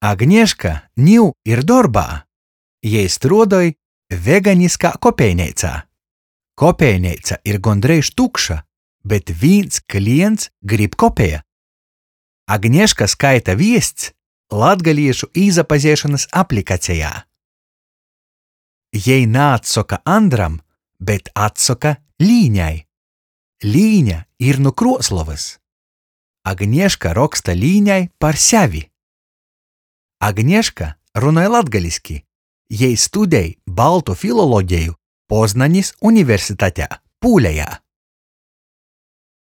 Agnieška niu ir dorbā. Jei strādāja veganiskā kopejneicā. Kopejneica ir gondreiz tukša, bet viens klients grib kopēja. Agnieška skaita viests latgaliešu īzapaziešanas aplikacijā. Jei nāatsoka Andram, bet atsoka Līņai. Līņa ir nu Kruoslovas. Agnieška roksta Līņai par sevi. Agnieška runāja latgaliski. Jei studēja baltu filoloģiju Poznaņas universitātē, Pūļajā.